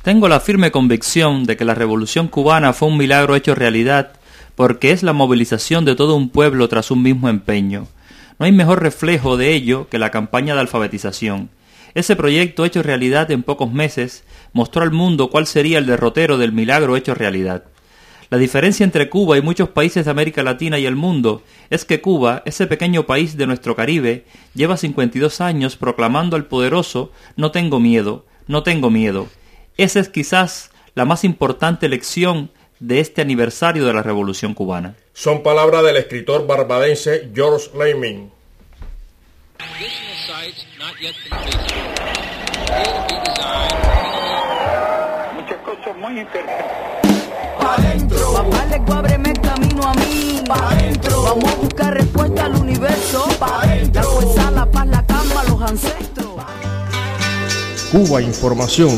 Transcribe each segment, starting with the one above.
Tengo la firme convicción de que la Revolución cubana fue un milagro hecho realidad, porque es la movilización de todo un pueblo tras un mismo empeño. No hay mejor reflejo de ello que la campaña de alfabetización. Ese proyecto hecho realidad en pocos meses mostró al mundo cuál sería el derrotero del milagro hecho realidad. La diferencia entre Cuba y muchos países de América Latina y el mundo es que Cuba, ese pequeño país de nuestro Caribe, lleva 52 años proclamando al poderoso «No tengo miedo, no tengo miedo». Esa es quizás la más importante lección de este aniversario de la Revolución cubana. Son palabras del escritor barbadense George Laemming. Muchas cosas muy interesantes. Pa' dentro, papá le ábreme el camino a mí. Pa' dentro, vamos a buscar respuesta al universo. Pa' dentro, la fuerza, la paz, la calma, los ancestros. Cuba Información.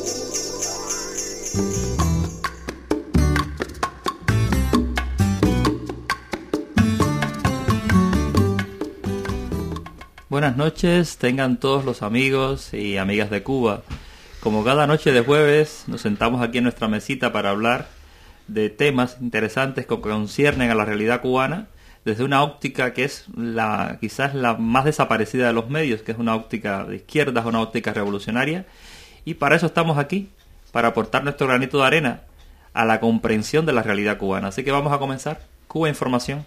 Buenas noches, tengan todos los amigos y amigas de Cuba. Como cada noche de jueves, nos sentamos aquí en nuestra mesita para hablar de temas interesantes que conciernen a la realidad cubana desde una óptica que es quizás la más desaparecida de los medios, que es una óptica de izquierdas, una óptica revolucionaria, y para eso estamos aquí, para aportar nuestro granito de arena a la comprensión de la realidad cubana. Así que vamos a comenzar. Cuba Información.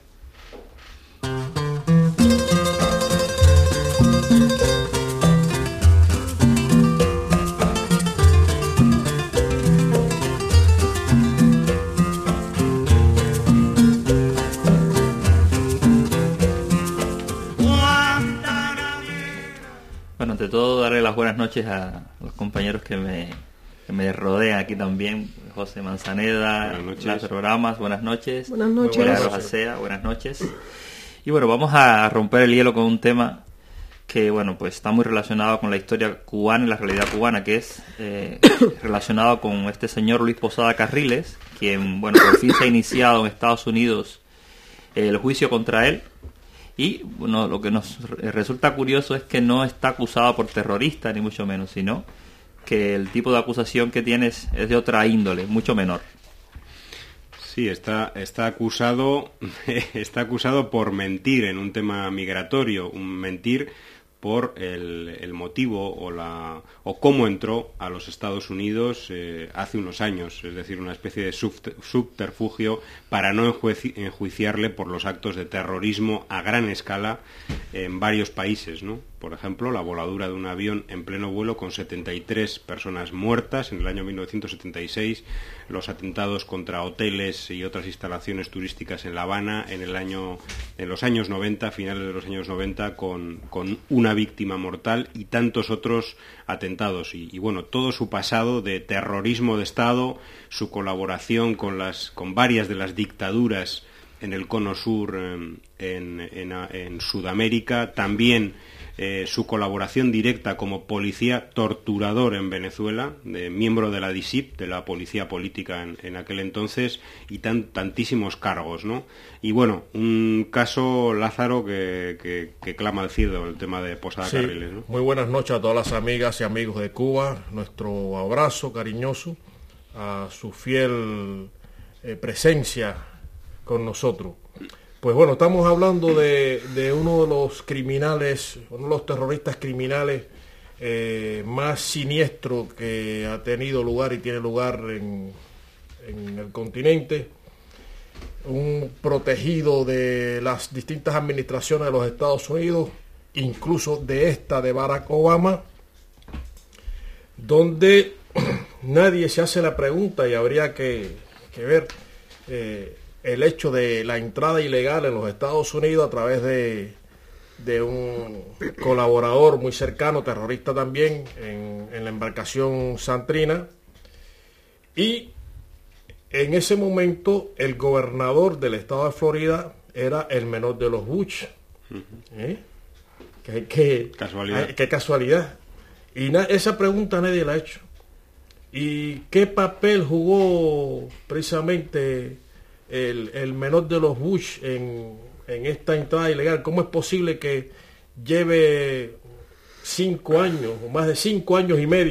Bueno, ante todo, darle las buenas noches a los compañeros que me rodean aquí también. José Manzaneda, Lázaro Ramas, buenas noches. Buenas noches. Milagros Acea, buenas noches. Y bueno, vamos a romper el hielo con un tema que, bueno, pues está muy relacionado con la historia cubana y la realidad cubana, que es relacionado con este señor Luis Posada Carriles, quien, bueno, por fin se ha iniciado en Estados Unidos el juicio contra él. Y bueno, lo que nos resulta curioso es que no está acusado por terrorista, ni mucho menos, sino que el tipo de acusación que tiene es de otra índole, mucho menor. Sí, está acusado por mentir en un tema migratorio, mentir por el motivo o cómo entró a los Estados Unidos hace unos años, es decir, una especie de subterfugio para no enjuiciarle por los actos de terrorismo a gran escala en varios países, ¿no? Por ejemplo, la voladura de un avión en pleno vuelo con 73 personas muertas en el año 1976, los atentados contra hoteles y otras instalaciones turísticas en La Habana en los años 90, finales de los años 90, con una víctima mortal y tantos otros atentados. Y bueno, todo su pasado de terrorismo de Estado, su colaboración con varias de las dictaduras en el cono sur en Sudamérica, también su colaboración directa como policía torturador en Venezuela, miembro de la DISIP, de la policía política en aquel entonces, y tantísimos cargos, ¿no? Y bueno, un caso, Lázaro, que clama al cielo, el tema de Posada Carriles, ¿no? Muy buenas noches a todas las amigas y amigos de Cuba, nuestro abrazo cariñoso a su fiel presencia con nosotros. Pues bueno, estamos hablando de uno de los criminales, uno de los terroristas criminales más siniestros que ha tenido lugar y tiene lugar en el continente, un protegido de las distintas administraciones de los Estados Unidos, incluso de esta de Barack Obama, donde nadie se hace la pregunta y habría que ver el hecho de la entrada ilegal en los Estados Unidos a través de un colaborador muy cercano, terrorista también, en la embarcación Santrina. Y en ese momento el gobernador del estado de Florida era el menor de los Bush. ¿Qué casualidad. Y esa pregunta nadie la ha hecho. ¿Y qué papel jugó precisamente el menor de los Bush en esta entrada ilegal? ¿Cómo es posible que lleve 5 años o más de 5 años y medio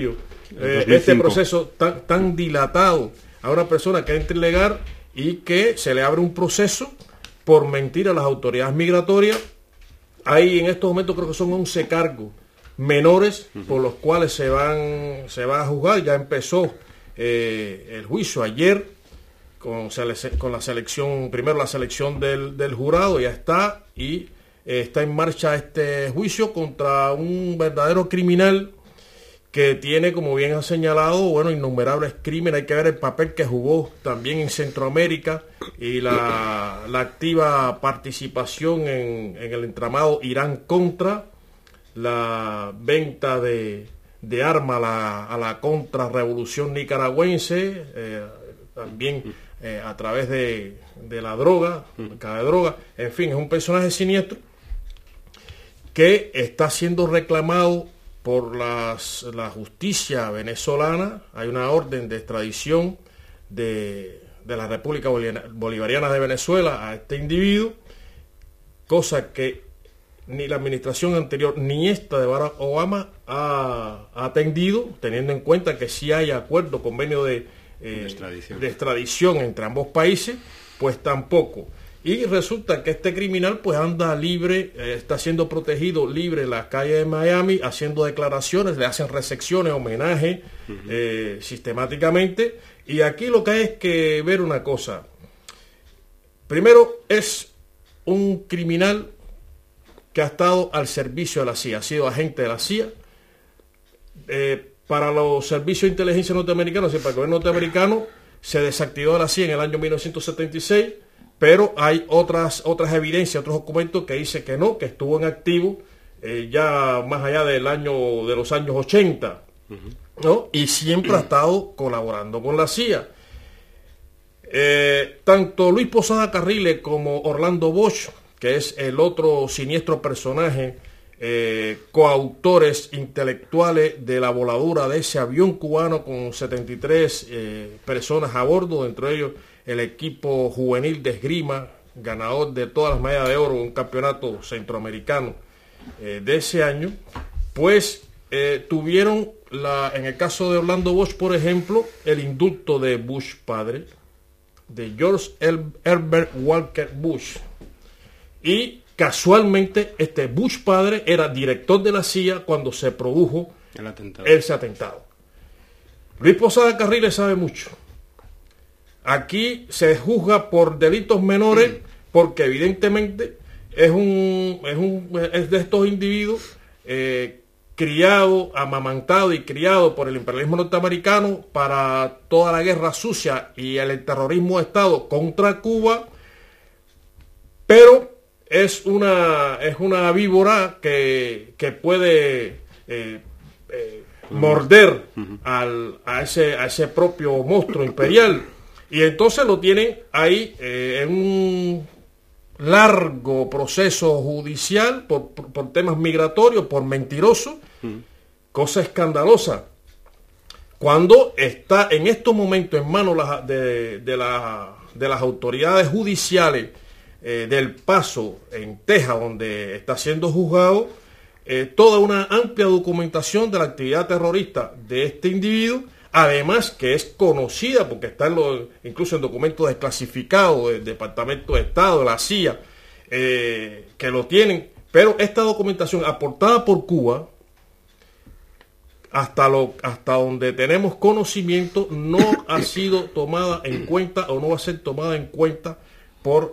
este proceso tan dilatado a una persona que entra ilegal y que se le abre un proceso por mentir a las autoridades migratorias. Hay en estos momentos creo que son 11 cargos menores por los cuales se va a juzgar. Ya empezó el juicio ayer con la selección, primero la selección del jurado, ya está, y está en marcha este juicio contra un verdadero criminal que tiene, como bien ha señalado, bueno, innumerables crímenes. Hay que ver el papel que jugó también en Centroamérica y la activa participación en el entramado Irán-Contra, la venta de armas a la contrarrevolución nicaragüense, también a través de la droga, mercado de droga. En fin, es un personaje siniestro que está siendo reclamado por la justicia venezolana. Hay una orden de extradición de la República Bolivariana de Venezuela a este individuo, cosa que ni la administración anterior ni esta de Barack Obama ha atendido, teniendo en cuenta que sí hay acuerdo, convenio de extradición entre ambos países, pues tampoco. Y resulta que este criminal pues anda libre, está siendo protegido libre en las calles de Miami, haciendo declaraciones, le hacen recepciones, homenaje sistemáticamente. Y aquí lo que hay es que ver una cosa. Primero, es un criminal que ha estado al servicio de la CIA, ha sido agente de la CIA. Para los servicios de inteligencia norteamericanos y para el gobierno norteamericano se desactivó la CIA en el año 1976. Pero hay otras evidencias, otros documentos que dicen que no, que estuvo en activo ya más allá de los años 80, ¿no? Y siempre ha estado colaborando con la CIA. Tanto Luis Posada Carriles como Orlando Bosch, que es el otro siniestro personaje, coautores intelectuales de la voladura de ese avión cubano con 73 personas a bordo, dentro de ellos el equipo juvenil de esgrima, ganador de todas las medallas de oro en un campeonato centroamericano de ese año, pues tuvieron, en el caso de Orlando Bosch, por ejemplo, el indulto de Bush padre, de George Herbert Walker Bush. Y casualmente este Bush padre era director de la CIA cuando se produjo ese atentado. Luis Posada Carriles sabe mucho. Aquí se juzga por delitos menores porque evidentemente es de estos individuos criado, amamantado y criado por el imperialismo norteamericano para toda la guerra sucia y el terrorismo de Estado contra Cuba, pero es una víbora que puede morder a ese propio monstruo imperial. Y entonces lo tienen ahí en un largo proceso judicial por temas migratorios, por mentiroso, cosa escandalosa. Cuando está en estos momentos en manos de las autoridades judiciales del Paso, en Texas, donde está siendo juzgado, toda una amplia documentación de la actividad terrorista de este individuo, además que es conocida porque está incluso en documentos desclasificados del Departamento de Estado, de la CIA, que lo tienen, pero esta documentación aportada por Cuba, hasta donde tenemos conocimiento, no ha sido tomada en cuenta o no va a ser tomada en cuenta por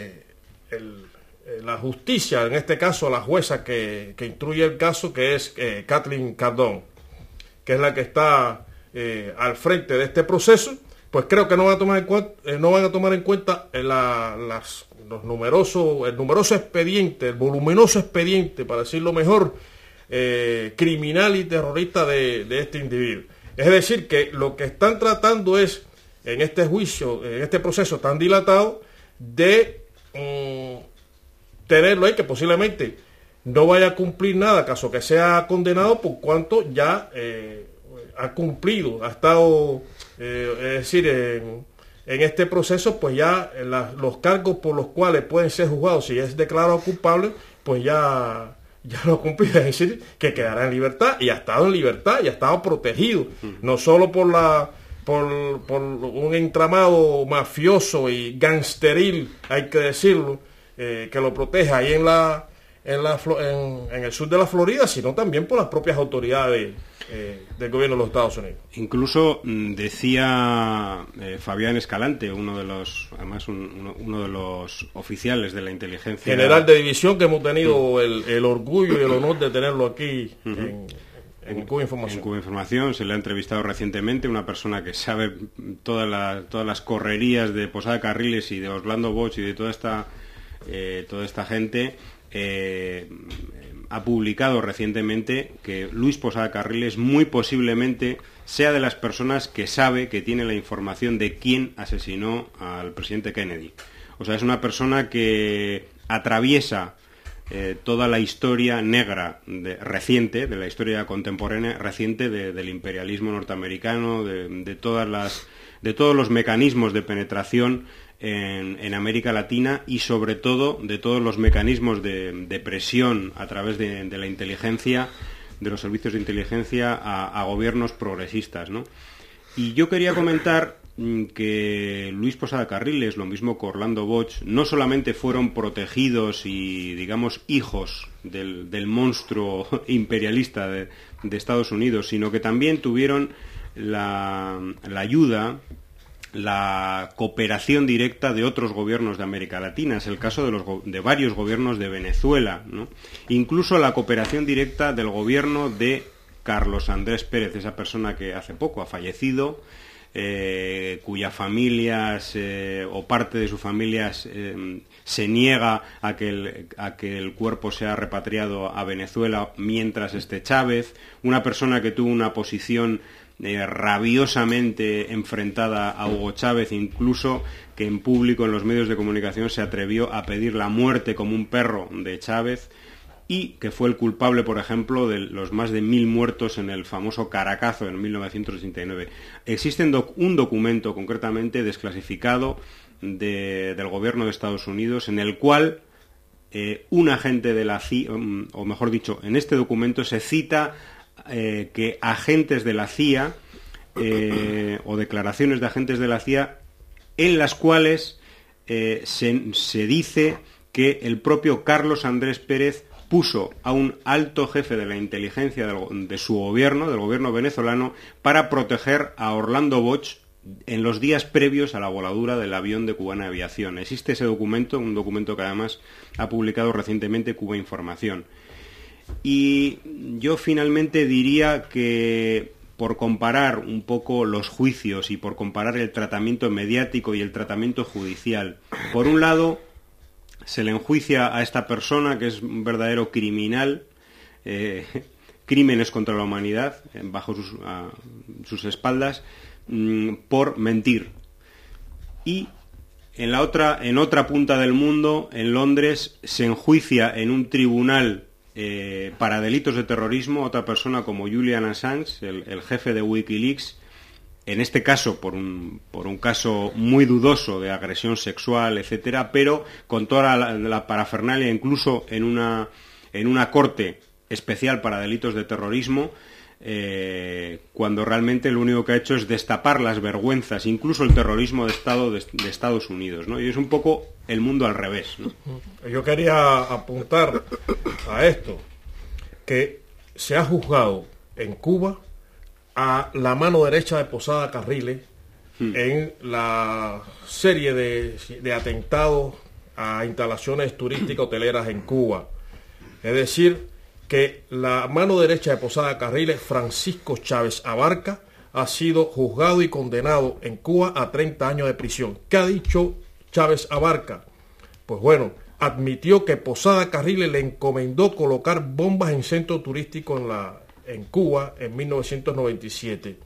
la justicia, en este caso la jueza que instruye el caso, que es Kathleen Cardone, que es la que está al frente de este proceso. Pues creo que no van a tomar en cuenta el numeroso expediente, el voluminoso expediente, para decirlo mejor, criminal y terrorista de este individuo. Es decir, que lo que están tratando es, en este juicio, en este proceso tan dilatado, de tenerlo ahí, que posiblemente no vaya a cumplir nada, caso que sea condenado, por cuanto ya ha cumplido, ha estado, es decir, en este proceso, pues ya los cargos por los cuales pueden ser juzgados, si es declarado culpable, pues ya ya lo ha cumplido, es decir, que quedará en libertad, y ha estado en libertad, y ha estado protegido, no solo por un entramado mafioso y gangsteril, hay que decirlo, que lo protege ahí en el sur de la Florida, sino también por las propias autoridades del gobierno de los Estados Unidos. Incluso decía Fabián Escalante, uno de los oficiales de la inteligencia general de división, que hemos tenido el orgullo y el honor de tenerlo aquí en Cuba Información. En Cuba Información se le ha entrevistado recientemente, una persona que sabe todas las correrías de Posada Carriles y de Orlando Bosch y de toda esta gente. Ha publicado recientemente que Luis Posada Carriles muy posiblemente sea de las personas que sabe, que tiene la información de quién asesinó al presidente Kennedy. O sea, es una persona que atraviesa toda la historia negra reciente, de la historia contemporánea reciente del imperialismo norteamericano, de todos los mecanismos de penetración en América Latina, y sobre todo de todos los mecanismos de presión a través de la inteligencia, de los servicios de inteligencia a gobiernos progresistas, ¿no? Y yo quería comentar que Luis Posada Carriles, lo mismo que Orlando Bosch, no solamente fueron protegidos y, digamos, hijos del monstruo imperialista de Estados Unidos, sino que también tuvieron la ayuda, la cooperación directa de otros gobiernos de América Latina. Es el caso de varios gobiernos de Venezuela, ¿no? Incluso la cooperación directa del gobierno de Carlos Andrés Pérez, esa persona que hace poco ha fallecido, cuya familia o parte de su familia se niega a que el cuerpo sea repatriado a Venezuela mientras esté Chávez, una persona que tuvo una posición rabiosamente enfrentada a Hugo Chávez, incluso que en público en los medios de comunicación se atrevió a pedir la muerte como un perro de Chávez, y que fue el culpable, por ejemplo, de los más de 1000 muertos en el famoso Caracazo en 1989. Existe un documento concretamente desclasificado del gobierno de Estados Unidos en el cual un agente de la CIA, o mejor dicho, en este documento se cita que agentes de la CIA o declaraciones de agentes de la CIA en las cuales se dice que el propio Carlos Andrés Pérez puso a un alto jefe de la inteligencia de su gobierno, del gobierno venezolano, para proteger a Orlando Bosch en los días previos a la voladura del avión de Cubana Aviación. Existe ese documento, un documento que además ha publicado recientemente Cuba Información. Y yo finalmente diría que, por comparar un poco los juicios y por comparar el tratamiento mediático y el tratamiento judicial, por un lado se le enjuicia a esta persona, que es un verdadero criminal, crímenes contra la humanidad bajo sus espaldas, por mentir. Y en otra punta del mundo, en Londres, se enjuicia en un tribunal para delitos de terrorismo otra persona como Julian Assange, el jefe de Wikileaks, en este caso por un caso muy dudoso de agresión sexual, etcétera, pero con toda la parafernalia, incluso en una corte especial para delitos de terrorismo, cuando realmente lo único que ha hecho es destapar las vergüenzas, incluso el terrorismo de Estado de Estados Unidos, ¿no? Y es un poco el mundo al revés, ¿no? Yo quería apuntar a esto, que se ha juzgado en Cuba a la mano derecha de Posada Carriles en la serie de atentados a instalaciones turísticas hoteleras en Cuba. Es decir, que la mano derecha de Posada Carriles, Francisco Chávez Abarca, ha sido juzgado y condenado en Cuba a 30 años de prisión. ¿Qué ha dicho Chávez Abarca? Pues bueno, admitió que Posada Carriles le encomendó colocar bombas en centros turísticos en Cuba en 1997.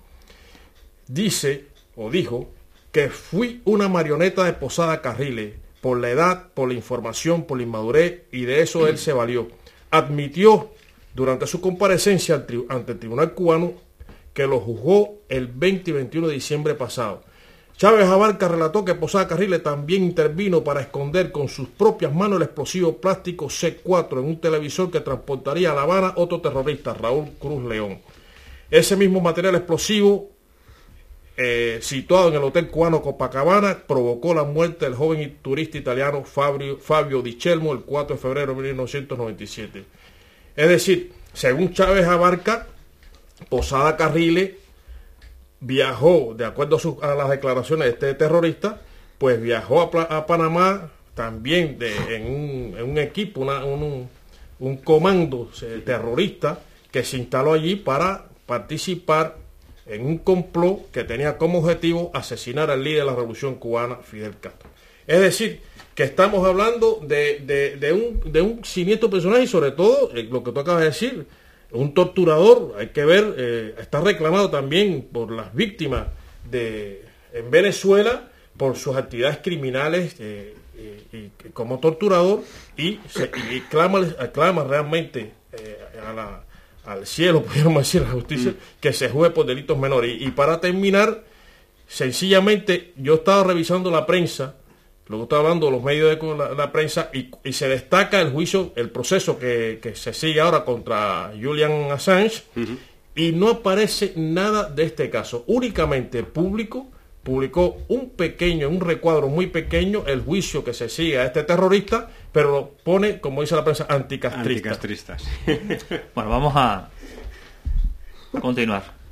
Dijo que fui una marioneta de Posada Carriles por la edad, por la información, por la inmadurez, y de eso él se valió. Admitió durante su comparecencia ante el tribunal cubano que lo juzgó el 20 y 21 de diciembre pasado. Chávez Abarca relató que Posada Carriles también intervino para esconder con sus propias manos el explosivo plástico C4 en un televisor que transportaría a La Habana otro terrorista, Raúl Cruz León. Ese mismo material explosivo, situado en el Hotel Cubano Copacabana, provocó la muerte del joven turista italiano Fabio Di Celmo el 4 de febrero de 1997. Es decir, según Chávez Abarca, Posada Carriles viajó, de acuerdo a las declaraciones de este terrorista, pues viajó a Panamá también en un equipo, un comando terrorista que se instaló allí para participar en un complot que tenía como objetivo asesinar al líder de la Revolución Cubana, Fidel Castro. Es decir, que estamos hablando de un siniestro personaje y sobre todo, lo que tú acabas de decir, un torturador. Hay que ver, está reclamado también por las víctimas en Venezuela por sus actividades criminales y como torturador y clama realmente al cielo, podríamos decir, a la justicia, que se juzgue por delitos menores. Y para terminar, sencillamente, yo estaba revisando la prensa, luego estaba hablando los medios de la prensa, y se destaca el juicio, el proceso que se sigue ahora contra Julian Assange, y no aparece nada de este caso. Únicamente publicó un recuadro muy pequeño, el juicio que se sigue a este terrorista, pero lo pone, como dice la prensa, anticastristas. Bueno, vamos a continuar.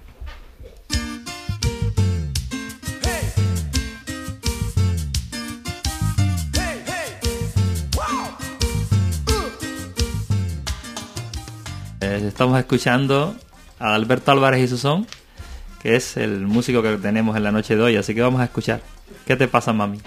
Estamos escuchando a Alberto Álvarez y Susón, que es el músico que tenemos en la noche de hoy, así que vamos a escuchar. ¿Qué te pasa, mami?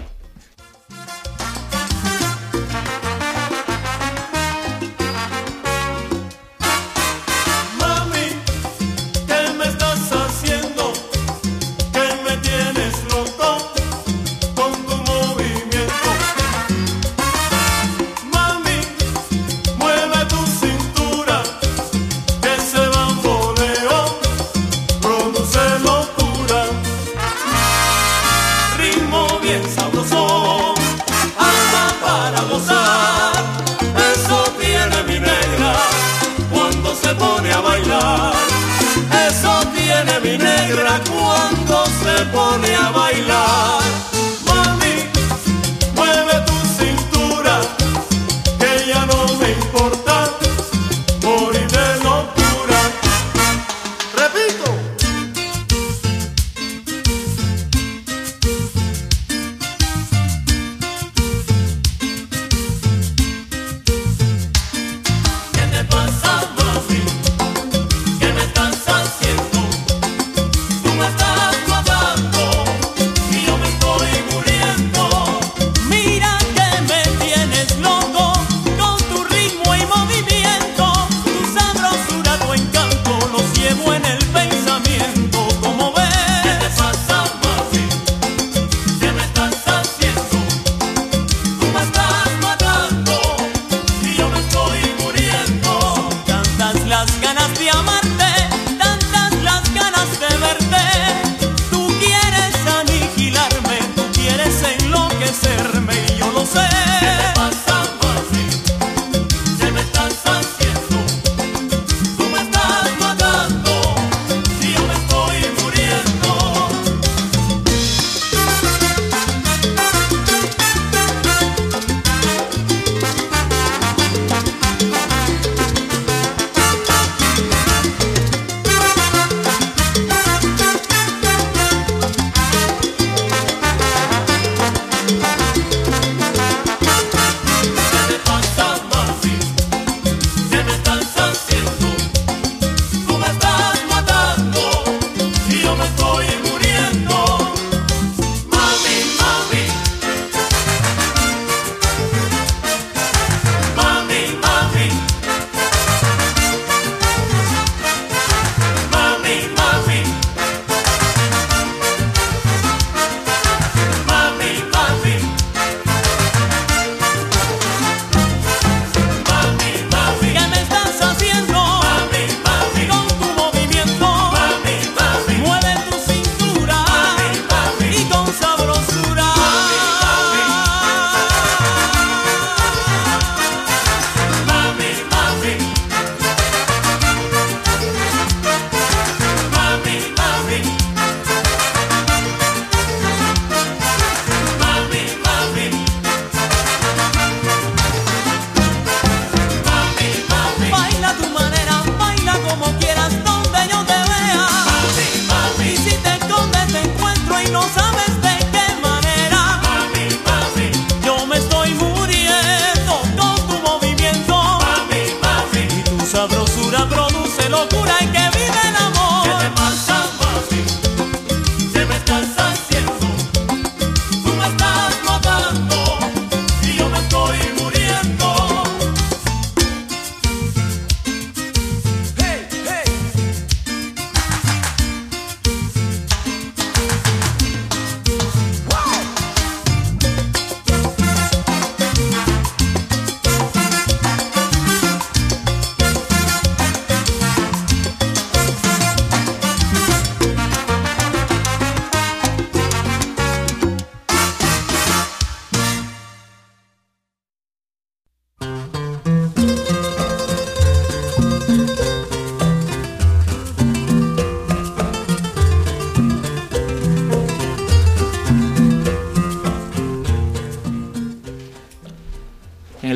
Cuando se pone a bailar, mami, mueve tu cintura, que ya no me importa morir de locura. Repito. ¿Qué te pasa, mami? ¿Qué me estás haciendo? Tú me estás matando y yo me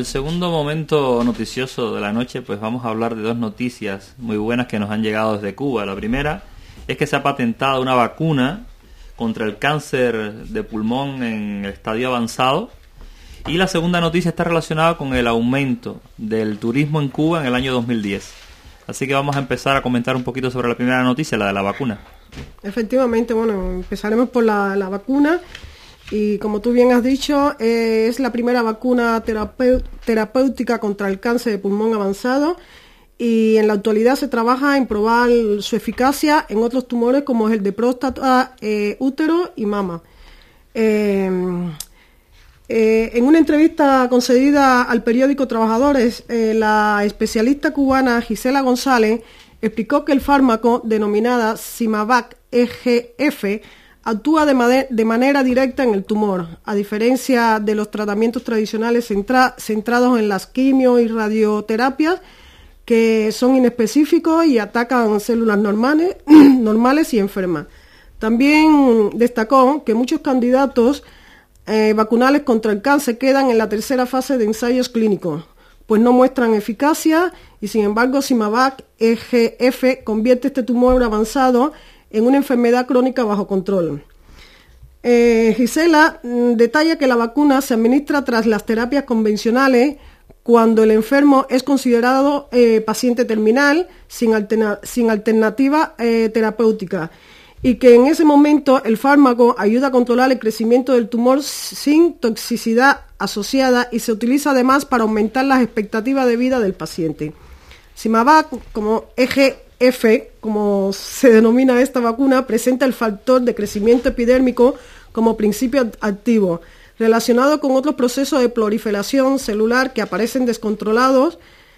el segundo momento noticioso de la noche, pues vamos a hablar de dos noticias muy buenas que nos han llegado desde Cuba. La primera es que se ha patentado una vacuna contra el cáncer de pulmón en el estadio avanzado. Y la segunda noticia está relacionada con el aumento del turismo en Cuba en el año 2010. Así que vamos a empezar a comentar un poquito sobre la primera noticia, la de la vacuna. Efectivamente, bueno, empezaremos por la vacuna. Y como tú bien has dicho, es la primera vacuna terapéutica contra el cáncer de pulmón avanzado, y en la actualidad se trabaja en probar su eficacia en otros tumores como es el de próstata, útero y mama. En una entrevista concedida al periódico Trabajadores, la especialista cubana Gisela González explicó que el fármaco denominada Symavac EGF actúa de manera directa en el tumor, a diferencia de los tratamientos tradicionales centrados en las quimio y radioterapias, que son inespecíficos y atacan células normales y enfermas. También destacó que muchos candidatos vacunales contra el cáncer quedan en la tercera fase de ensayos clínicos, pues no muestran eficacia, y sin embargo Symavac EGF convierte este tumor avanzado en una enfermedad crónica bajo control. Gisela detalla que la vacuna se administra tras las terapias convencionales cuando el enfermo es considerado paciente terminal sin alternativa terapéutica, y que en ese momento el fármaco ayuda a controlar el crecimiento del tumor sin toxicidad asociada, y se utiliza además para aumentar las expectativas de vida del paciente. Symavac, como EGF, como se denomina esta vacuna, presenta el factor de crecimiento epidérmico como principio activo, relacionado con otros procesos de proliferación celular que aparecen descontrolados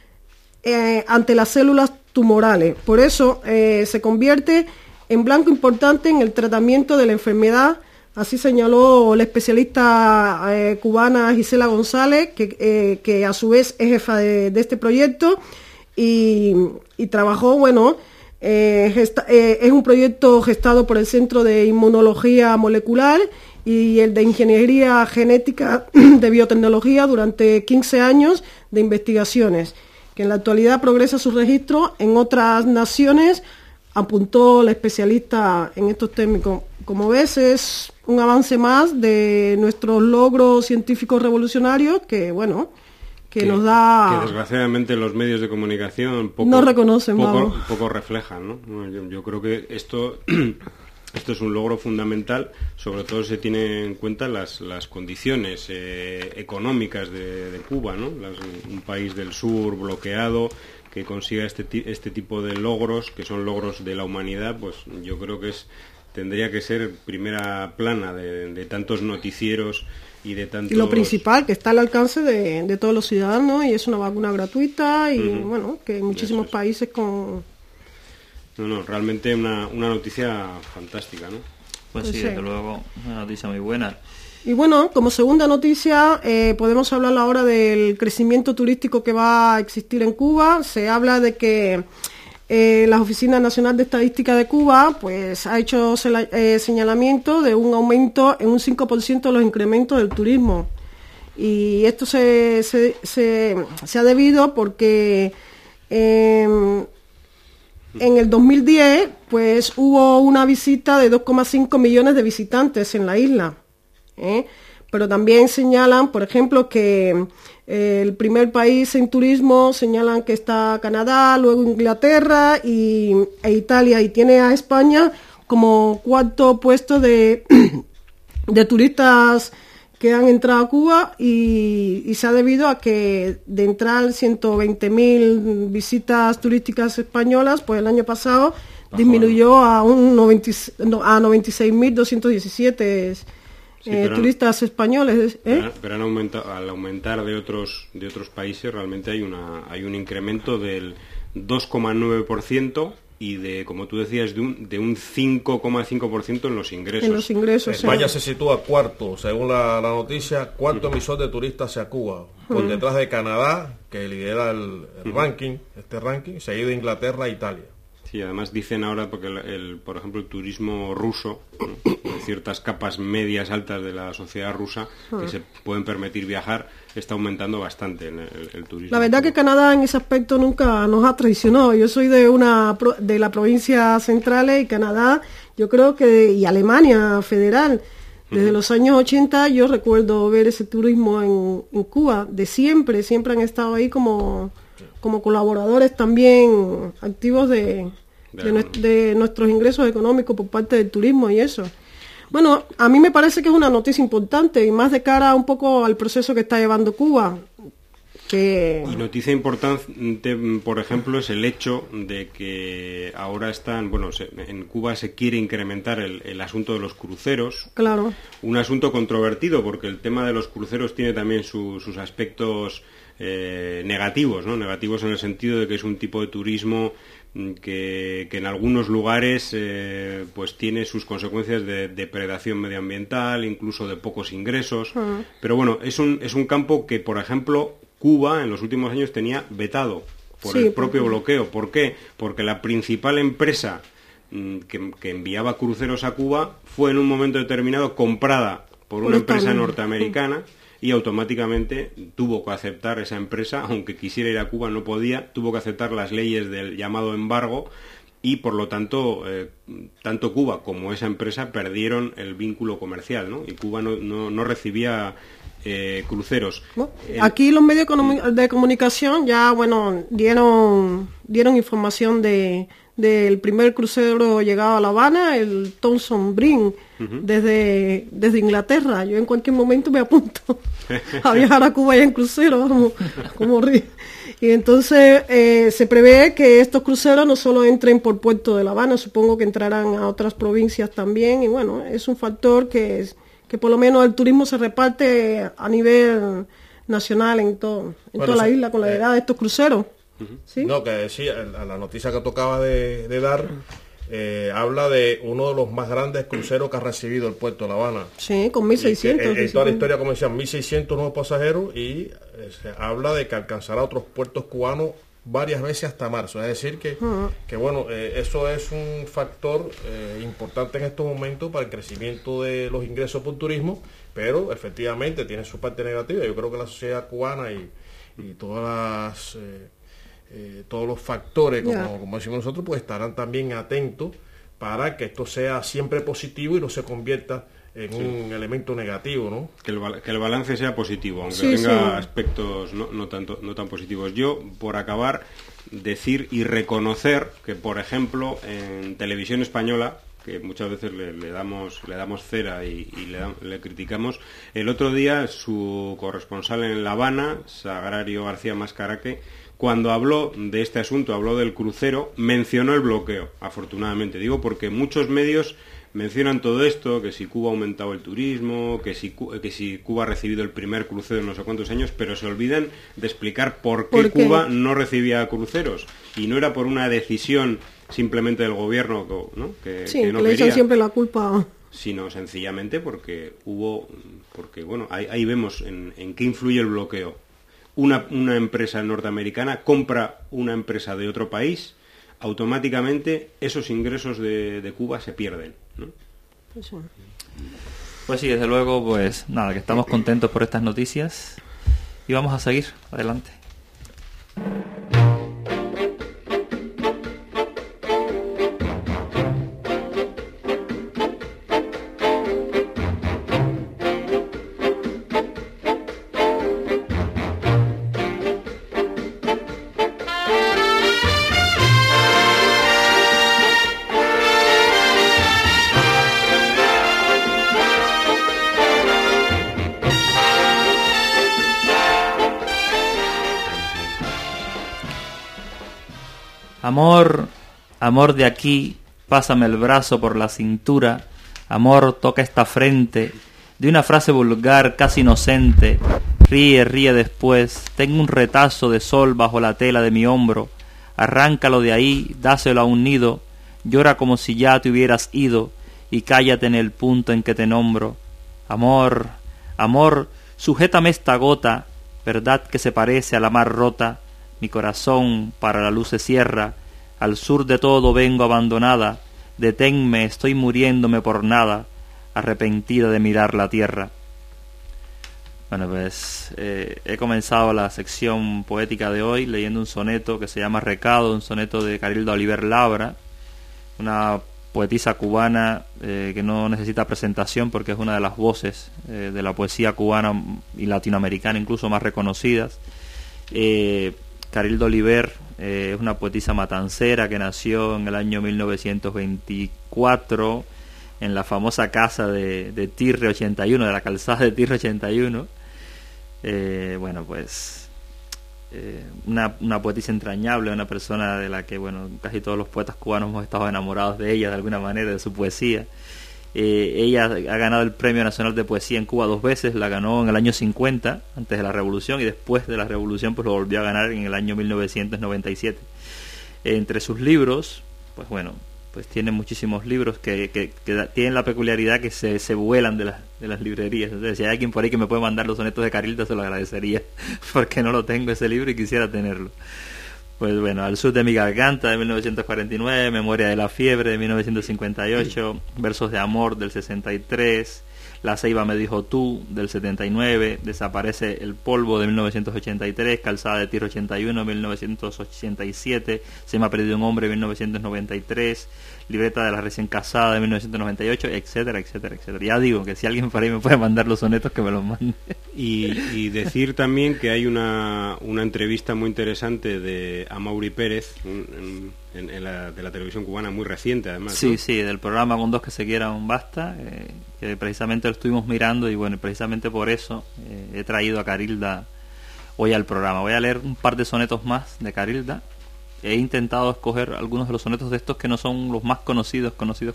ante las células tumorales. Por eso se convierte en blanco importante en el tratamiento de la enfermedad. Así señaló la especialista cubana Gisela González, que a su vez es jefa de este proyecto, y trabajó, es un proyecto gestado por el Centro de Inmunología Molecular y el de Ingeniería Genética de Biotecnología durante 15 años de investigaciones, que en la actualidad progresa su registro en otras naciones, apuntó la especialista en estos términos. Como ves, es un avance más de nuestros logros científicos revolucionarios que nos da... Que desgraciadamente los medios de comunicación no reconocen, poco reflejan, ¿no? Yo creo que esto es un logro fundamental, sobre todo si se tiene en cuenta las condiciones económicas de Cuba, ¿no? Un país del sur bloqueado, que consiga este tipo de logros, que son logros de la humanidad, pues yo creo que tendría que ser primera plana de tantos noticieros y de tantos... Y lo principal, que está al alcance de todos los ciudadanos, y es una vacuna gratuita, y que en muchísimos países con... No, realmente una noticia fantástica, ¿no? Pues sí, desde luego, una noticia muy buena. Y bueno, como segunda noticia, podemos hablar ahora del crecimiento turístico que va a existir en Cuba. Se habla de que la Oficina Nacional de Estadística de Cuba pues ha hecho señalamiento de un aumento en un 5% de los incrementos del turismo. Y esto se ha debido porque en el 2010 pues hubo una visita de 2,5 millones de visitantes en la isla. Pero también señalan, por ejemplo, que el primer país en turismo señalan que está Canadá, luego Inglaterra e Italia, y tiene a España como cuarto puesto de turistas que han entrado a Cuba, y se ha debido a que de entrar 120.000 visitas turísticas españolas, pues el año pasado disminuyó a 96.217 turistas españoles. Pero han aumentado, al aumentar de otros países, realmente hay un incremento del 2,9%, y de, como tú decías, de un 5,5% en los ingresos. En los ingresos, España se sitúa cuarto, según la noticia, cuarto emisor de turistas hacia Cuba, por detrás de Canadá, que lidera el ranking, seguido de Inglaterra e Italia. Sí, además dicen ahora, porque por ejemplo, el turismo ruso, ¿no? De ciertas capas medias altas de la sociedad rusa que se pueden permitir viajar, está aumentando bastante en el turismo. La verdad que Canadá en ese aspecto nunca nos ha traicionado. Yo soy de la provincia centrales y Canadá, yo creo que, y Alemania federal, desde los años 80 yo recuerdo ver ese turismo en Cuba, de siempre han estado ahí como colaboradores también activos de nuestros ingresos económicos por parte del turismo y eso. Bueno, a mí me parece que es una noticia importante y más de cara un poco al proceso que está llevando Cuba. Y noticia importante, por ejemplo, es el hecho de que ahora en Cuba se quiere incrementar el asunto de los cruceros. Claro. Un asunto controvertido porque el tema de los cruceros tiene también sus aspectos negativos, ¿no? Negativos en el sentido de que es un tipo de turismo que en algunos lugares pues tiene sus consecuencias de depredación medioambiental, incluso de pocos ingresos. Pero bueno, es un campo que, por ejemplo, Cuba en los últimos años tenía vetado por el propio bloqueo. ¿Por qué? Porque la principal empresa que enviaba cruceros a Cuba fue en un momento determinado comprada por una empresa norteamericana y automáticamente tuvo que aceptar esa empresa, aunque quisiera ir a Cuba no podía, tuvo que aceptar las leyes del llamado embargo y por lo tanto tanto Cuba como esa empresa perdieron el vínculo comercial, ¿no? Y Cuba no recibía cruceros. Aquí los medios de comunicación ya dieron información del primer crucero llegado a La Habana, el Thomson Brink, desde Inglaterra. Yo en cualquier momento me apunto a viajar a Cuba ya en crucero, como río. Y entonces se prevé que estos cruceros no solo entren por Puerto de La Habana, supongo que entrarán a otras provincias también. Y bueno, es un factor que por lo menos el turismo se reparte a nivel nacional en toda la isla con la llegada de estos cruceros. ¿Sí? No, que decía, la noticia que tocaba de dar habla de uno de los más grandes cruceros que ha recibido el puerto de La Habana. Sí, con 1.600. En toda la historia, como decían, 1.600 nuevos pasajeros y se habla de que alcanzará otros puertos cubanos varias veces hasta marzo. Es decir, que eso es un factor importante en estos momentos para el crecimiento de los ingresos por turismo, pero efectivamente tiene su parte negativa. Yo creo que la sociedad cubana y todas todos los factores, como decimos nosotros, pues estarán también atentos para que esto sea siempre positivo y no se convierta en un elemento negativo, ¿no? Que el balance sea positivo, aunque tenga aspectos no tan positivos. Yo, por acabar, decir y reconocer que, por ejemplo, en Televisión Española, que muchas veces le damos cera y le criticamos, el otro día su corresponsal en La Habana, Sagrario García Mascaraque, cuando habló de este asunto, habló del crucero, mencionó el bloqueo, afortunadamente. Digo porque muchos medios mencionan todo esto, que si Cuba ha aumentado el turismo, que si Cuba ha recibido el primer crucero en no sé cuántos años, pero se olvidan de explicar por qué Cuba no recibía cruceros. Y no era por una decisión simplemente del gobierno, ¿no? que no le echan siempre la culpa. Sino sencillamente porque ahí vemos en qué influye el bloqueo. Una empresa norteamericana compra una empresa de otro país, automáticamente esos ingresos de Cuba se pierden, ¿no? Pues sí, desde luego, pues nada, que estamos contentos por estas noticias y vamos a seguir adelante. Amor, amor de aquí, pásame el brazo por la cintura, amor, toca esta frente, de una frase vulgar casi inocente, ríe, ríe después, tengo un retazo de sol bajo la tela de mi hombro, arráncalo de ahí, dáselo a un nido, llora como si ya te hubieras ido, y cállate en el punto en que te nombro. Amor, amor, sujétame esta gota, verdad que se parece a la mar rota, mi corazón para la luz se cierra, Al sur de todo vengo abandonada, deténme, estoy muriéndome por nada, arrepentida de mirar la tierra. Bueno, pues he comenzado la sección poética de hoy leyendo un soneto que se llama Recado, un soneto de Carilda Oliver Labra, una poetisa cubana que no necesita presentación porque es una de las voces de la poesía cubana y latinoamericana incluso más reconocidas. Carilda Oliver es una poetisa matancera que nació en el año 1924 en la famosa casa de Tirre 81, de la calzada de Tirre 81. Bueno, pues una poetisa entrañable, una persona de la que, bueno, casi todos los poetas cubanos hemos estado enamorados de ella de alguna manera, de su poesía. Ella ha ganado el Premio Nacional de Poesía en Cuba 2 veces, la ganó en el año 50, antes de la Revolución, y después de la Revolución pues lo volvió a ganar en el año 1997. Entre sus libros, pues bueno, pues tiene muchísimos libros que tienen la peculiaridad que se vuelan de las librerías. Entonces, si hay alguien por ahí que me puede mandar los sonetos de Carilda, se lo agradecería, porque no lo tengo ese libro y quisiera tenerlo. Pues bueno, Al sur de mi garganta de 1949, Memoria de la fiebre de 1958, Versos de amor del 63, La ceiba me dijo tú del 79, Desaparece el polvo de 1983, Calzada de Tirre 81 1987, Se me ha perdido un hombre 1993, Libreta de la recién casada de 1998, etcétera, etcétera, etcétera. Ya digo que si alguien por ahí me puede mandar los sonetos, que me los mande. Y decir también que hay una entrevista muy interesante de Amaury Pérez de la televisión cubana, muy reciente además. Sí, ¿no? sí, del programa Con dos que se quieran basta, que precisamente lo estuvimos mirando y bueno, precisamente por eso he traído a Carilda hoy al programa. Voy a leer un par de sonetos más de Carilda. He intentado escoger algunos de los sonetos de estos que no son los más conocidos.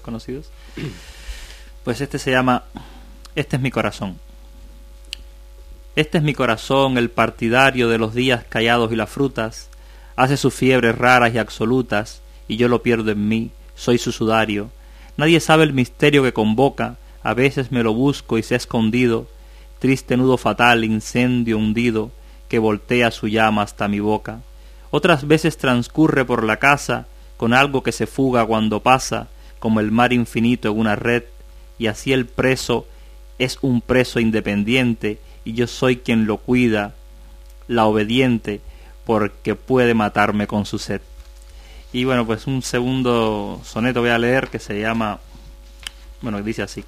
Pues este se llama Este es mi corazón. Este es mi corazón, el partidario de los días callados y las frutas, hace sus fiebres raras y absolutas, y yo lo pierdo en mí, soy su sudario. Nadie sabe el misterio que convoca, a veces me lo busco y se ha escondido, triste nudo fatal, incendio hundido, que voltea su llama hasta mi boca. Otras veces transcurre por la casa, con algo que se fuga cuando pasa, como el mar infinito en una red, y así el preso es un preso independiente, y yo soy quien lo cuida, la obediente, porque puede matarme con su sed. Y bueno, pues un segundo soneto voy a leer que se llama, bueno, dice así.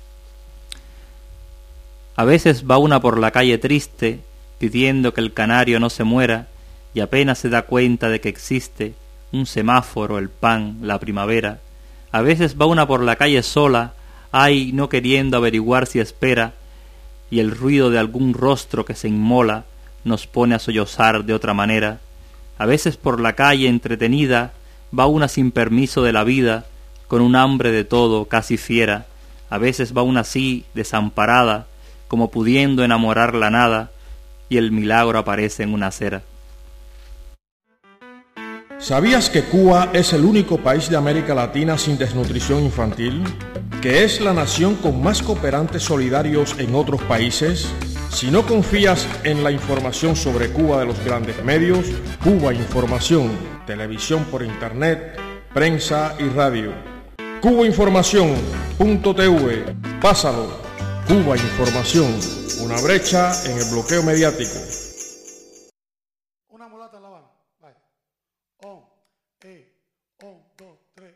A veces va una por la calle triste, pidiendo que el canario no se muera, y apenas se da cuenta de que existe un semáforo, el pan, la primavera. A veces va una por la calle sola, ay, no queriendo averiguar si espera, y el ruido de algún rostro que se inmola nos pone a sollozar de otra manera. A veces por la calle entretenida va una sin permiso de la vida, con un hambre de todo casi fiera. A veces va una así, desamparada, como pudiendo enamorar la nada, y el milagro aparece en una acera. ¿Sabías que Cuba es el único país de América Latina sin desnutrición infantil? ¿Que es la nación con más cooperantes solidarios en otros países? Si no confías en la información sobre Cuba de los grandes medios, Cuba Información, televisión por internet, prensa y radio. cubainformación.tv, pásalo. Cuba Información, una brecha en el bloqueo mediático. Una mulata en La Habana. Vaya. On, 2, 3,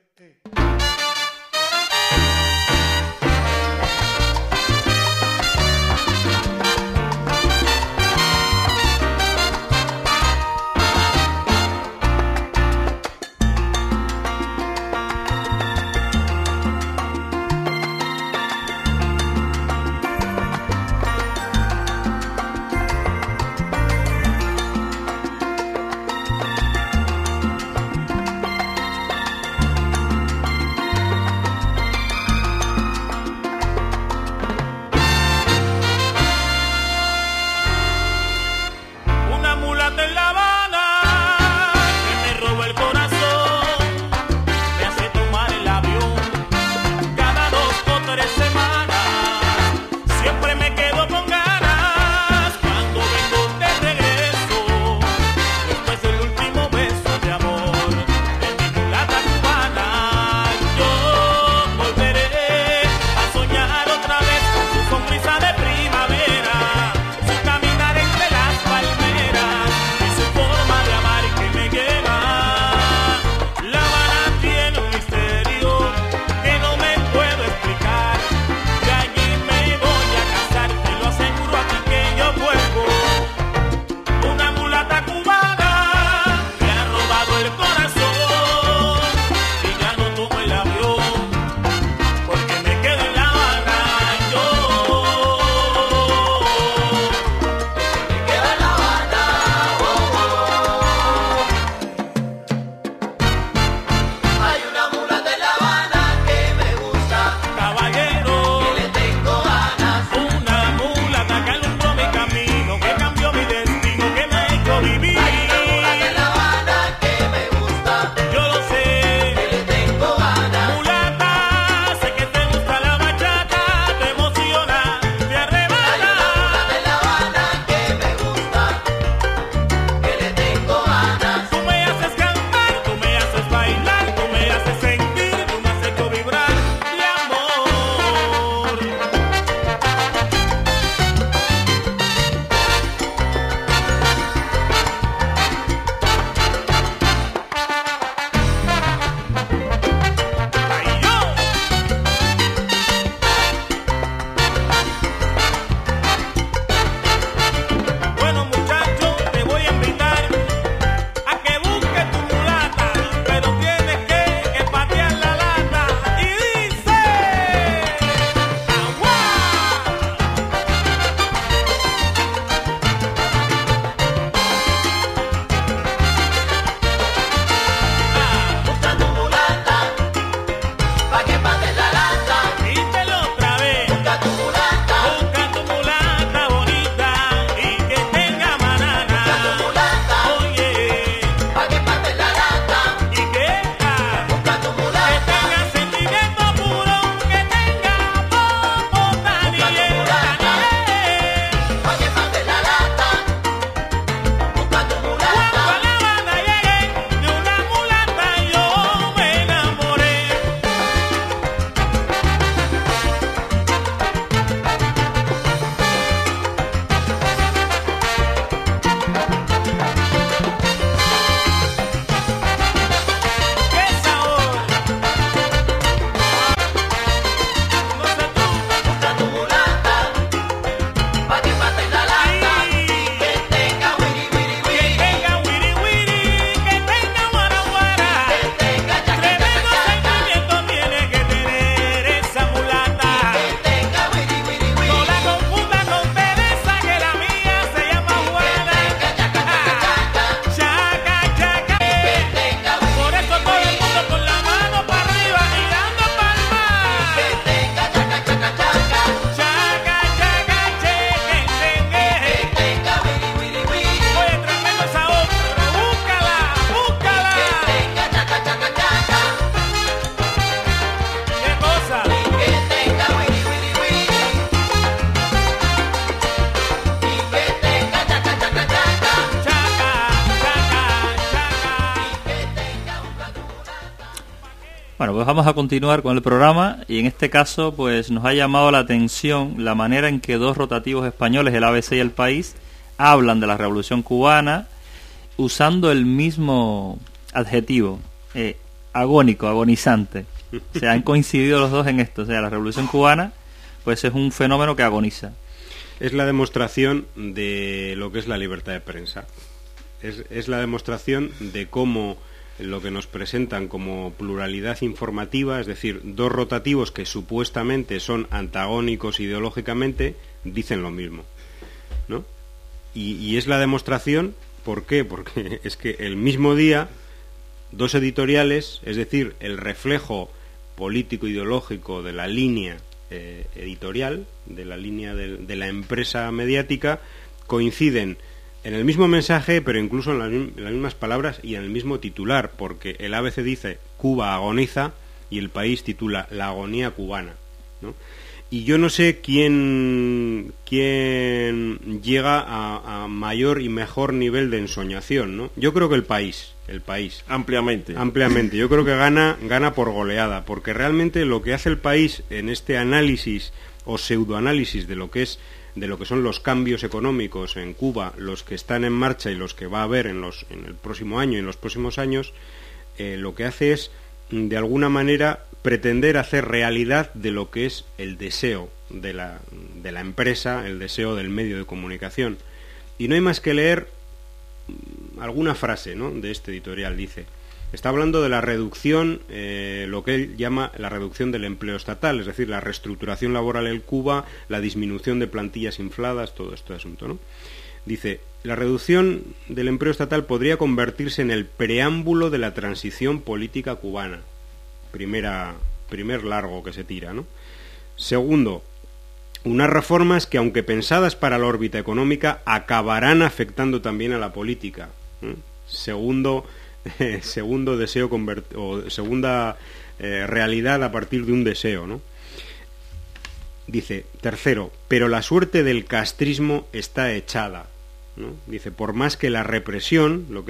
Bueno, pues vamos a continuar con el programa y en este caso pues nos ha llamado la atención la manera en que dos rotativos españoles, el ABC y El País, hablan de la Revolución Cubana usando el mismo adjetivo, agónico, agonizante. O sea, han coincidido los dos en esto. O sea, la Revolución Cubana pues es un fenómeno que agoniza. Es la demostración de lo que es la libertad de prensa. Es la demostración de cómo lo que nos presentan como pluralidad informativa, es decir, dos rotativos que supuestamente son antagónicos ideológicamente, dicen lo mismo, ¿no? Y es la demostración, ¿por qué? Porque es que el mismo día, dos editoriales, es decir, el reflejo político ideológico de la línea editorial, de la línea de la empresa mediática, coinciden en el mismo mensaje, pero incluso en las mismas palabras y en el mismo titular, porque el ABC dice Cuba agoniza y El País titula La agonía cubana, ¿no? Y yo no sé quién llega a mayor y mejor nivel de ensoñación, ¿no? Yo creo que el país. Ampliamente. Yo creo que gana por goleada, porque realmente lo que hace El País en este análisis o pseudoanálisis de lo que son los cambios económicos en Cuba, los que están en marcha y los que va a haber en el próximo año y en los próximos años, lo que hace es, de alguna manera, pretender hacer realidad de lo que es el deseo de la empresa, el deseo del medio de comunicación. Y no hay más que leer alguna frase, ¿no?, de este editorial. Dice, está hablando de la reducción, lo que él llama la reducción del empleo estatal, es decir, la reestructuración laboral en Cuba, la disminución de plantillas infladas, todo este asunto, ¿no? Dice, la reducción del empleo estatal podría convertirse en el preámbulo de la transición política cubana. Primer largo que se tira, ¿no? Segundo, unas reformas que, aunque pensadas para la órbita económica, acabarán afectando también a la política. Segundo deseo segunda realidad a partir de un deseo, ¿no? Dice, tercero, pero la suerte del castrismo está echada, ¿no? Dice, por más que la represión, lo que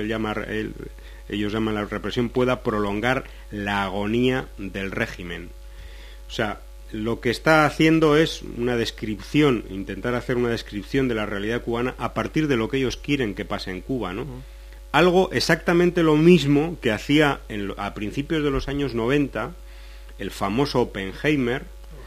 ellos llaman la represión, pueda prolongar la agonía del régimen. O sea, lo que está haciendo es intentar hacer una descripción de la realidad cubana a partir de lo que ellos quieren que pase en Cuba, ¿no? Algo exactamente lo mismo que hacía a principios de los años 90 el famoso Oppenheimer,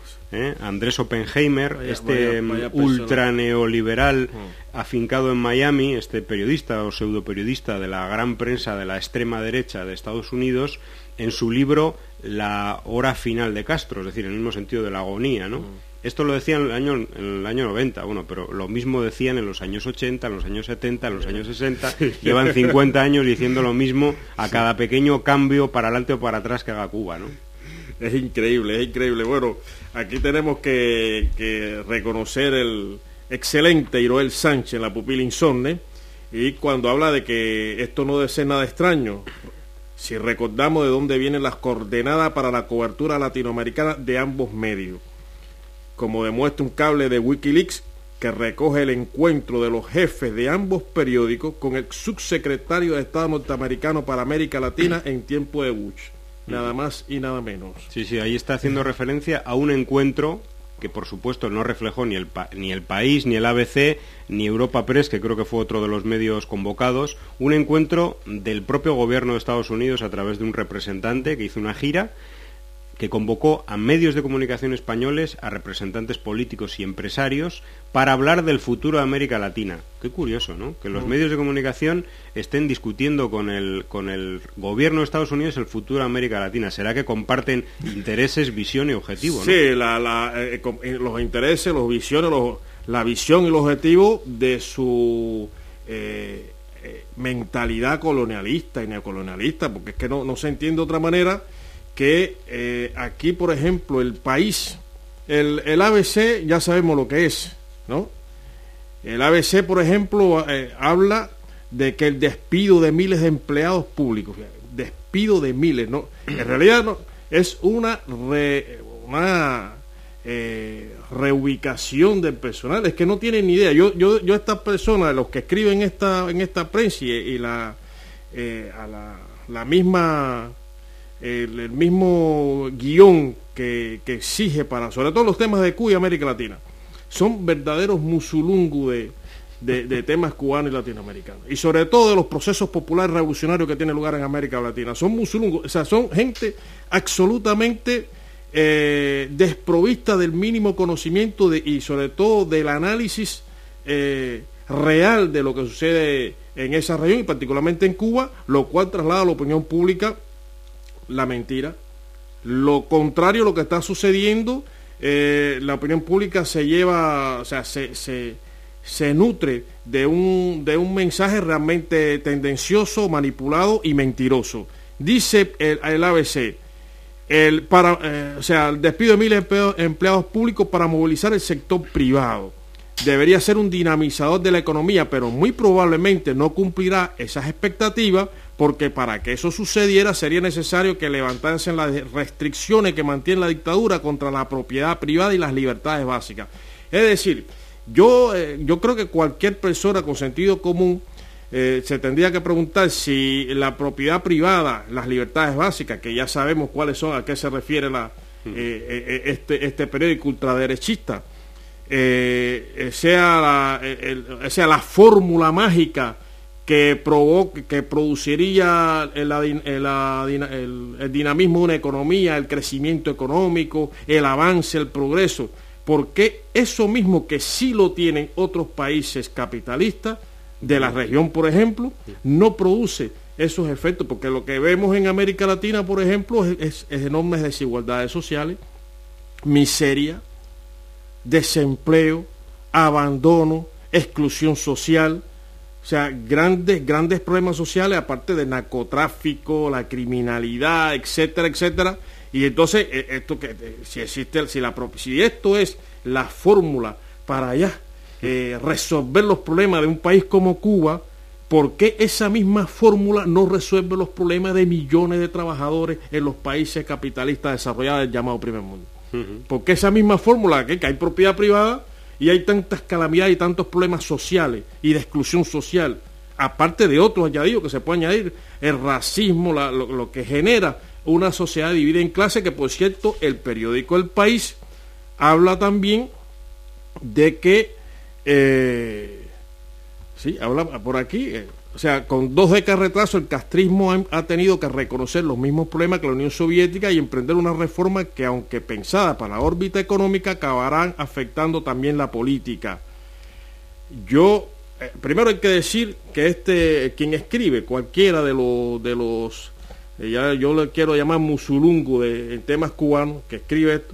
Andrés Oppenheimer, vaya ultra neoliberal afincado en Miami, este periodista o pseudoperiodista de la gran prensa de la extrema derecha de Estados Unidos, en su libro La hora final de Castro, es decir, en el mismo sentido de la agonía, ¿no? Esto lo decían en el año 90, bueno, pero lo mismo decían en los años 80, en los años 70, en los años 60, llevan 50 años diciendo lo mismo a cada pequeño cambio para adelante o para atrás que haga Cuba, ¿no? Es increíble. Bueno, aquí tenemos que reconocer el excelente Iroel Sánchez en La pupila insomne, y cuando habla de que esto no debe ser nada extraño, si recordamos de dónde vienen las coordenadas para la cobertura latinoamericana de ambos medios, como demuestra un cable de Wikileaks que recoge el encuentro de los jefes de ambos periódicos con el subsecretario de Estado norteamericano para América Latina en tiempo de Bush. Nada más y nada menos. Sí, ahí está haciendo referencia a un encuentro que por supuesto no reflejó ni el País, ni el ABC, ni Europa Press, que creo que fue otro de los medios convocados, un encuentro del propio gobierno de Estados Unidos a través de un representante que hizo una gira, que convocó a medios de comunicación españoles, a representantes políticos y empresarios, para hablar del futuro de América Latina. Qué curioso, ¿no?, que los medios de comunicación estén discutiendo con el gobierno de Estados Unidos el futuro de América Latina. ¿Será que comparten intereses, visión y objetivo, ¿no? Sí, los intereses, las visiones, la visión y los objetivos de su mentalidad colonialista y neocolonialista, porque es que no se entiende de otra manera que aquí, por ejemplo, El País, el ABC ya sabemos lo que es, ¿no? El ABC, por ejemplo, habla de que el despido de miles de empleados públicos, despido de miles, ¿no? En realidad no, es una reubicación del personal, es que no tienen ni idea. Yo estas personas, los que escriben en esta prensa y la misma el mismo guión que exige para, sobre todo los temas de Cuba y América Latina, son verdaderos musulungu de temas cubanos y latinoamericanos, y sobre todo de los procesos populares revolucionarios que tienen lugar en América Latina. Son musulungos, o sea, son gente absolutamente desprovista del mínimo conocimiento y sobre todo del análisis real de lo que sucede en esa región y particularmente en Cuba, lo cual traslada a la opinión pública la mentira. Lo contrario a lo que está sucediendo, la opinión pública se lleva, o sea, se nutre de un mensaje realmente tendencioso, manipulado y mentiroso. Dice el ABC, el despido de miles de empleados públicos para movilizar el sector privado. Debería ser un dinamizador de la economía, pero muy probablemente no cumplirá esas expectativas, porque para que eso sucediera sería necesario que levantasen las restricciones que mantiene la dictadura contra la propiedad privada y las libertades básicas. Es decir, yo creo que cualquier persona con sentido común se tendría que preguntar si la propiedad privada, las libertades básicas, que ya sabemos cuáles son, a qué se refiere este periódico ultraderechista, sea la fórmula mágica que produciría el dinamismo de una economía, el crecimiento económico, el avance, el progreso, porque eso mismo que sí lo tienen otros países capitalistas de la región, por ejemplo, no produce esos efectos, porque lo que vemos en América Latina, por ejemplo, es enormes desigualdades sociales, miseria, desempleo, abandono, exclusión social, o sea, grandes problemas sociales, aparte del narcotráfico, la criminalidad, etcétera, etcétera. Y entonces, si esto es la fórmula para resolver los problemas de un país como Cuba, ¿por qué esa misma fórmula no resuelve los problemas de millones de trabajadores en los países capitalistas desarrollados del llamado primer mundo? Porque esa misma fórmula, que hay propiedad privada y hay tantas calamidades y tantos problemas sociales y de exclusión social, aparte de otros añadidos que se pueden añadir, el racismo, lo que genera una sociedad dividida en clases, que por cierto el periódico El País habla también de que habla por aquí, o sea, con 2 décadas de retraso, el castrismo ha tenido que reconocer los mismos problemas que la Unión Soviética y emprender una reforma que, aunque pensada para la órbita económica, acabarán afectando también la política. Primero hay que decir que quien escribe, cualquiera de los yo le quiero llamar musulungu en temas cubanos, que escribe esto,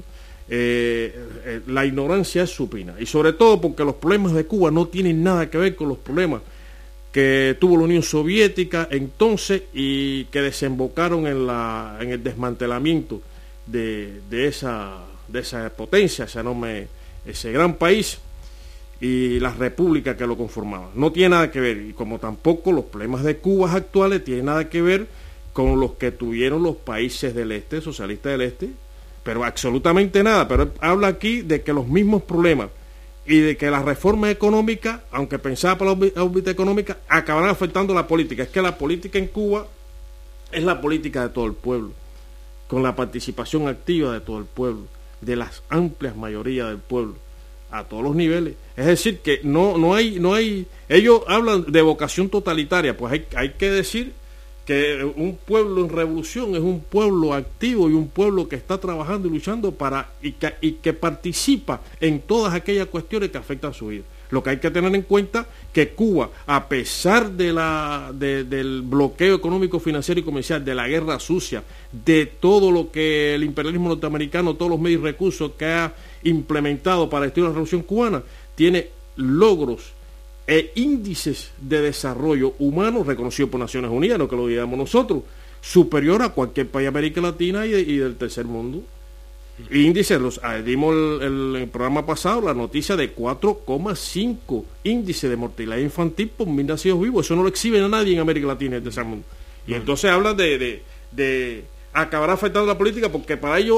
la ignorancia es supina, y sobre todo porque los problemas de Cuba no tienen nada que ver con los problemas que tuvo la Unión Soviética entonces y que desembocaron en el desmantelamiento de esa potencia, ese gran país y las repúblicas que lo conformaban. No tiene nada que ver, y como tampoco los problemas de Cuba actuales tienen nada que ver con los que tuvieron los países del este, socialistas del este, pero absolutamente nada. Pero habla aquí de que los mismos problemas y de que las reformas económicas, aunque pensaba para la órbita económica, acabarán afectando la política. Es que la política en Cuba es la política de todo el pueblo, con la participación activa de todo el pueblo, de las amplias mayorías del pueblo, a todos los niveles. Es decir, que no hay, ellos hablan de vocación totalitaria, pues hay que decir que un pueblo en revolución es un pueblo activo y un pueblo que está trabajando y luchando y que participa en todas aquellas cuestiones que afectan su vida. Lo que hay que tener en cuenta que Cuba, a pesar del bloqueo económico, financiero y comercial, de la guerra sucia, de todo lo que el imperialismo norteamericano, todos los medios y recursos que ha implementado para destruir la revolución cubana, tiene logros e índices de desarrollo humano reconocidos por Naciones Unidas, no que lo digamos nosotros, superior a cualquier país de América Latina y del tercer mundo. Índices, dimos el programa pasado la noticia de 4,5 índice de mortalidad infantil por 1.000 nacidos vivos. Eso no lo exhibe a nadie en América Latina y el tercer mundo. Y entonces hablan de acabar afectando la política, porque para ellos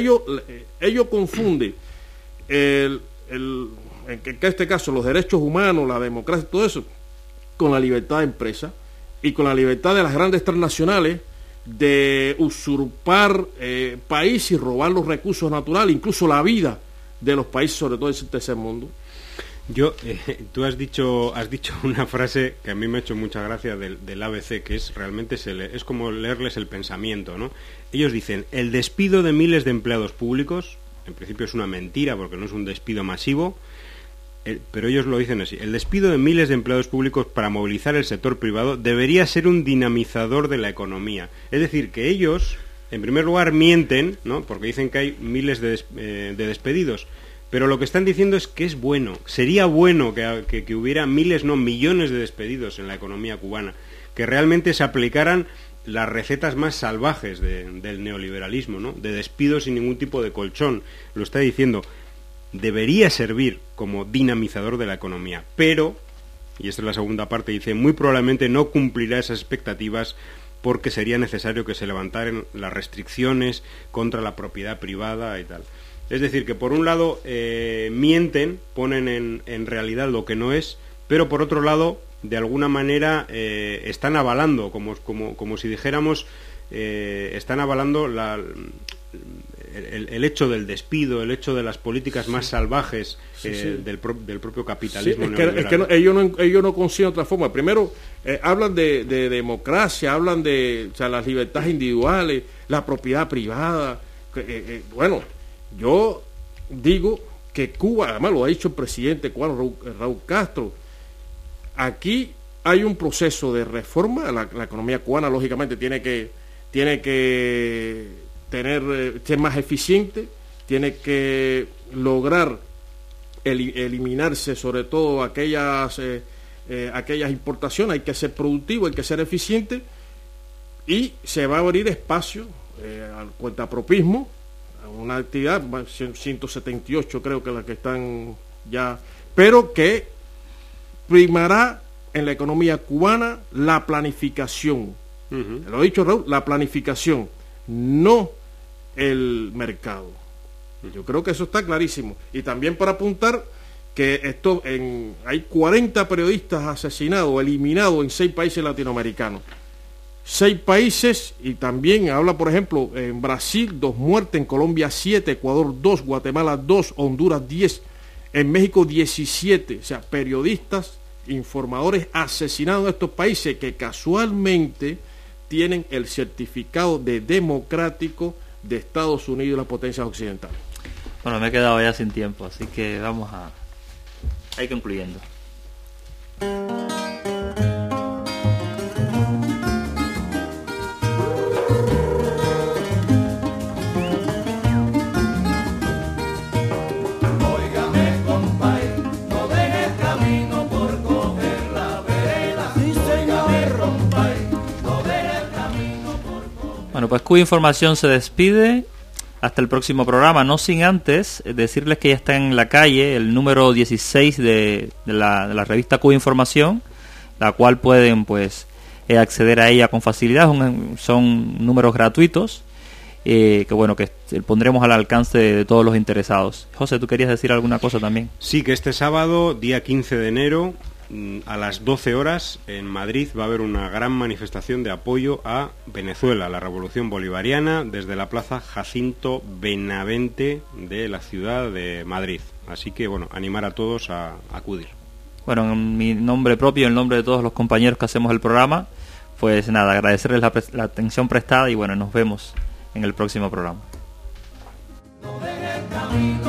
confunden en este caso los derechos humanos, la democracia, todo eso, con la libertad de empresa y con la libertad de las grandes transnacionales de usurpar países y robar los recursos naturales, incluso la vida de los países, sobre todo del tercer mundo. Tú has dicho una frase que a mí me ha hecho mucha gracia del ABC, que es realmente es como leerles el pensamiento, ¿no? Ellos dicen, el despido de miles de empleados públicos, en principio es una mentira porque no es un despido masivo, pero ellos lo dicen así, el despido de miles de empleados públicos para movilizar el sector privado debería ser un dinamizador de la economía. Es decir, que ellos, en primer lugar, mienten, ¿no? Porque dicen que hay miles de despedidos. Pero lo que están diciendo es que es bueno, sería bueno que hubiera miles, no millones de despedidos en la economía cubana, que realmente se aplicaran las recetas más salvajes del neoliberalismo, ¿no? De despidos sin ningún tipo de colchón. Lo está diciendo, debería servir como dinamizador de la economía, pero, y esta es la segunda parte, dice, muy probablemente no cumplirá esas expectativas porque sería necesario que se levantaran las restricciones contra la propiedad privada y tal. Es decir, que por un lado mienten, ponen en realidad lo que no es, pero por otro lado, de alguna manera, están avalando, como si dijéramos, están avalando el hecho del despido, el hecho de las políticas más salvajes del propio capitalismo. Sí, es que ellos no consiguen otra forma. Primero, hablan de democracia, hablan de las libertades individuales, la propiedad privada. Bueno, yo digo que Cuba, además lo ha dicho el presidente cubano Raúl Castro, aquí hay un proceso de reforma. La economía cubana lógicamente tiene que ser más eficiente, tiene que lograr eliminarse sobre todo aquellas importaciones. Hay que ser productivo, hay que ser eficiente, y se va a abrir espacio al cuentapropismo, una actividad 178 creo que las que están ya, pero que primará en la economía cubana la planificación. Lo ha dicho Raúl, la planificación, no el mercado. Yo creo que eso está clarísimo. Y también para apuntar que hay 40 periodistas asesinados, eliminados en 6 países latinoamericanos. 6 países, y también habla, por ejemplo, en Brasil 2 muertes, en Colombia 7, Ecuador 2, Guatemala 2, Honduras 10, en México 17. O sea, periodistas, informadores asesinados en estos países que casualmente tienen el certificado de democrático de Estados Unidos y las potencias occidentales. Bueno, me he quedado ya sin tiempo, así que vamos a ir concluyendo. Bueno, pues Cuba Información se despide hasta el próximo programa, no sin antes decirles que ya está en la calle el número 16 de la revista Cuba Información, la cual pueden pues acceder a ella con facilidad. Son números gratuitos que bueno, que pondremos al alcance de todos los interesados. José, ¿tú querías decir alguna cosa también? Sí, que este sábado, día 15 de enero, a las 12 horas en Madrid va a haber una gran manifestación de apoyo a Venezuela, la revolución bolivariana, desde la plaza Jacinto Benavente de la ciudad de Madrid. Así que bueno, animar a todos a acudir. Bueno, en mi nombre propio y en nombre de todos los compañeros que hacemos el programa, pues nada, agradecerles la atención prestada y bueno, nos vemos en el próximo programa.